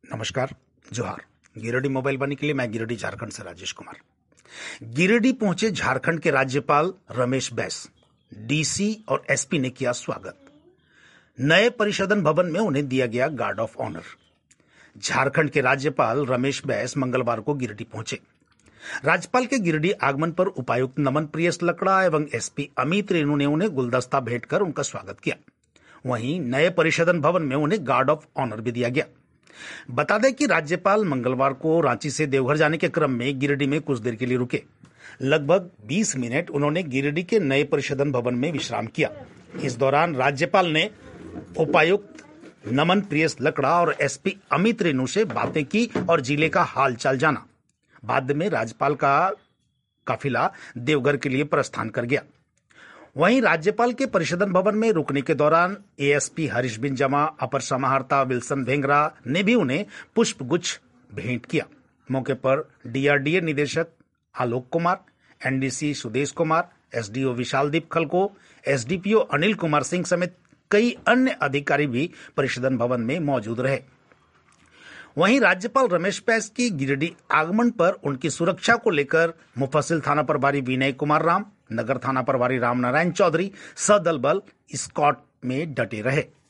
नमस्कार, जोहार। गिरिडीह मोबाइल वाणी के लिए मैं गिरिडीह झारखंड से राजेश कुमार। गिरिडीह पहुंचे झारखंड के राज्यपाल रमेश बैस। डीसी और एसपी ने किया स्वागत। नए परिषदन भवन में उन्हें दिया गया गार्ड ऑफ ऑनर। झारखंड के राज्यपाल रमेश बैस मंगलवार को गिरिडीह पहुंचे। राज्यपाल के गिरिडीह आगमन पर उपायुक्त नमन प्रियस लकड़ा एवं एसपी अमित रेणु ने उन्हें गुलदस्ता भेंट कर उनका स्वागत किया। वहीं नए परिषदन भवन में उन्हें गार्ड ऑफ ऑनर भी दिया गया। बता दें कि राज्यपाल मंगलवार को रांची से देवघर जाने के क्रम में गिरिडीह में कुछ देर के लिए रुके। लगभग 20 मिनट उन्होंने गिरिडीह के नए परिषदन भवन में विश्राम किया। इस दौरान राज्यपाल ने उपायुक्त नमन प्रियस लकड़ा और एसपी अमित रेणु से बातें की और जिले का हालचाल जाना। बाद में राज्यपाल का काफिला देवघर के लिए प्रस्थान कर गया। वहीं राज्यपाल के परिषदन भवन में रुकने के दौरान एएसपी हरीश बिंजमा, अपर समाहर्ता विल्सन भेंगरा ने भी उन्हें पुष्पगुच्छ भेंट किया। मौके पर डीआरडीए निदेशक आलोक कुमार, एनडीसी सुदेश कुमार, एसडीओ विशालदीप खलको, एसडीपीओ अनिल कुमार सिंह समेत कई अन्य अधिकारी भी परिषदन भवन में मौजूद रहे। वहीं राज्यपाल रमेश बैस की गिरिडीह आगमन पर उनकी सुरक्षा को लेकर मुफस्सिल थाना प्रभारी विनय कुमार राम, नगर थाना प्रभारी रामनारायण चौधरी सदल बल स्कॉट में डटे रहे।